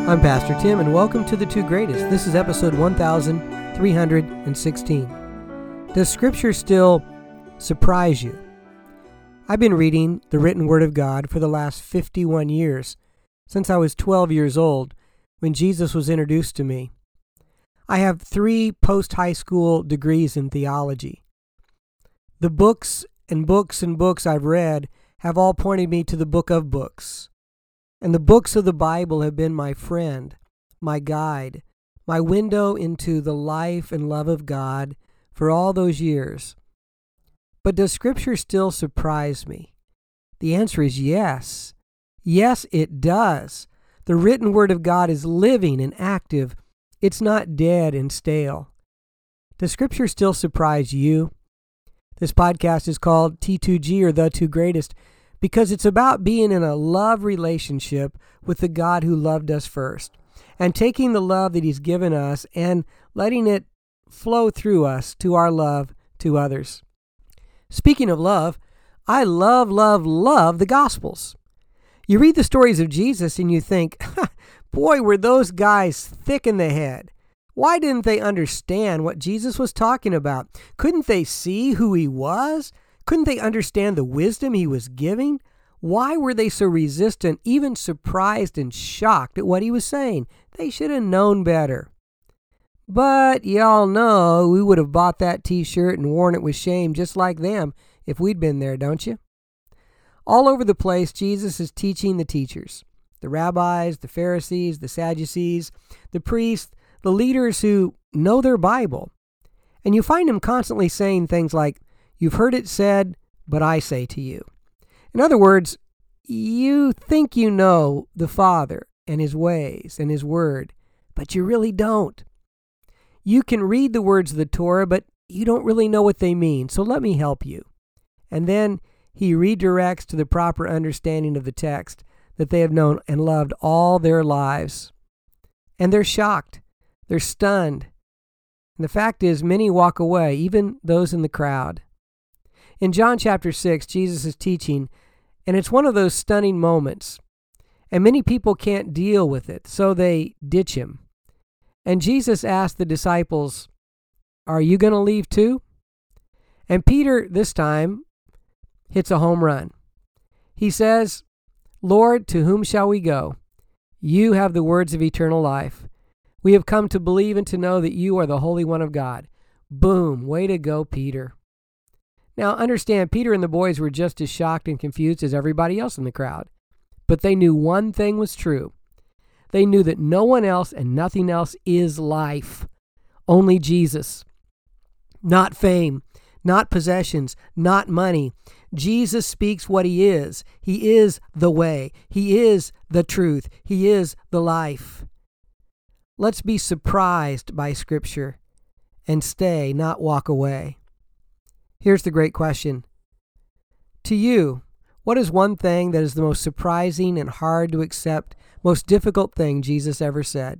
I'm Pastor Tim, and welcome to The Two Greatest. This is episode 1316. Does Scripture still surprise you? I've been reading the written Word of God for the last 51 years, since I was 12 years old, when Jesus was introduced to me. I have 3 post-high school degrees in theology. The books and books and books I've read have all pointed me to the book of books. And the books of the Bible have been my friend, my guide, my window into the life and love of God for all those years. But does Scripture still surprise me? The answer is yes. Yes, it does. The written Word of God is living and active. It's not dead and stale. Does Scripture still surprise you? This podcast is called T2G, or The Two Greatest, because it's about being in a love relationship with the God who loved us first, and taking the love that He's given us and letting it flow through us to our love to others. Speaking of love, I love the Gospels. You read the stories of Jesus and you think, boy, were those guys thick in the head. Why didn't they understand what Jesus was talking about? Couldn't they see who He was? Couldn't they understand the wisdom He was giving? Why were they so resistant, even surprised and shocked at what He was saying? They should have known better. But y'all know we would have bought that t-shirt and worn it with shame just like them if we'd been there, don't you? All over the place, Jesus is teaching the teachers, the rabbis, the Pharisees, the Sadducees, the priests, the leaders who know their Bible. And you find Him constantly saying things like, "You've heard it said, but I say to you." In other words, you think you know the Father and His ways and His Word, but you really don't. You can read the words of the Torah, but you don't really know what they mean, so let me help you. And then He redirects to the proper understanding of the text that they have known and loved all their lives. And they're shocked. They're stunned. And the fact is, many walk away, even those in the crowd. In John chapter 6, Jesus is teaching, and it's one of those stunning moments. And many people can't deal with it, so they ditch Him. And Jesus asked the disciples, "Are you going to leave too?" And Peter, this time, hits a home run. He says, "Lord, to whom shall we go? You have the words of eternal life. We have come to believe and to know that You are the Holy One of God." Boom, way to go, Peter. Now, understand, Peter and the boys were just as shocked and confused as everybody else in the crowd. But they knew one thing was true. They knew that no one else and nothing else is life. Only Jesus. Not fame, not possessions, not money. Jesus speaks what He is. He is the way. He is the truth. He is the life. Let's be surprised by Scripture and stay, not walk away. Here's the great question. To you, what is one thing that is the most surprising and hard to accept, most difficult thing Jesus ever said?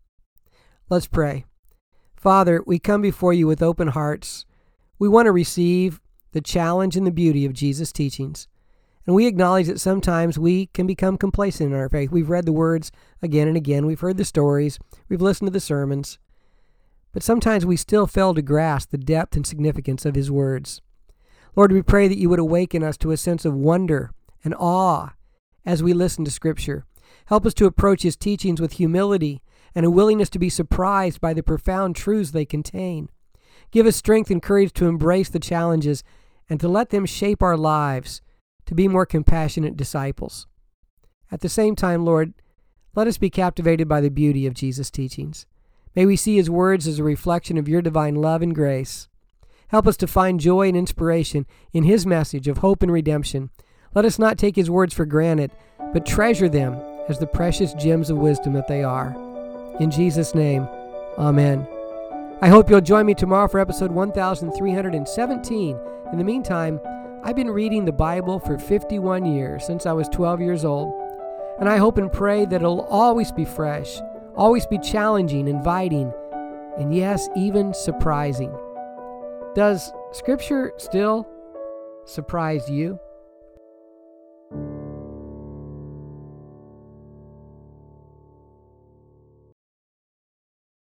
Let's pray. Father, we come before You with open hearts. We want to receive the challenge and the beauty of Jesus' teachings. And we acknowledge that sometimes we can become complacent in our faith. We've read the words again and again. We've heard the stories. We've listened to the sermons. But sometimes we still fail to grasp the depth and significance of His words. Lord, we pray that You would awaken us to a sense of wonder and awe as we listen to Scripture. Help us to approach His teachings with humility and a willingness to be surprised by the profound truths they contain. Give us strength and courage to embrace the challenges and to let them shape our lives to be more compassionate disciples. At the same time, Lord, let us be captivated by the beauty of Jesus' teachings. May we see His words as a reflection of Your divine love and grace. Help us to find joy and inspiration in His message of hope and redemption. Let us not take His words for granted, but treasure them as the precious gems of wisdom that they are. In Jesus' name, amen. I hope you'll join me tomorrow for episode 1317. In the meantime, I've been reading the Bible for 51 years, since I was 12 years old. And I hope and pray that it'll always be fresh, always be challenging, inviting, and yes, even surprising. Does Scripture still surprise you?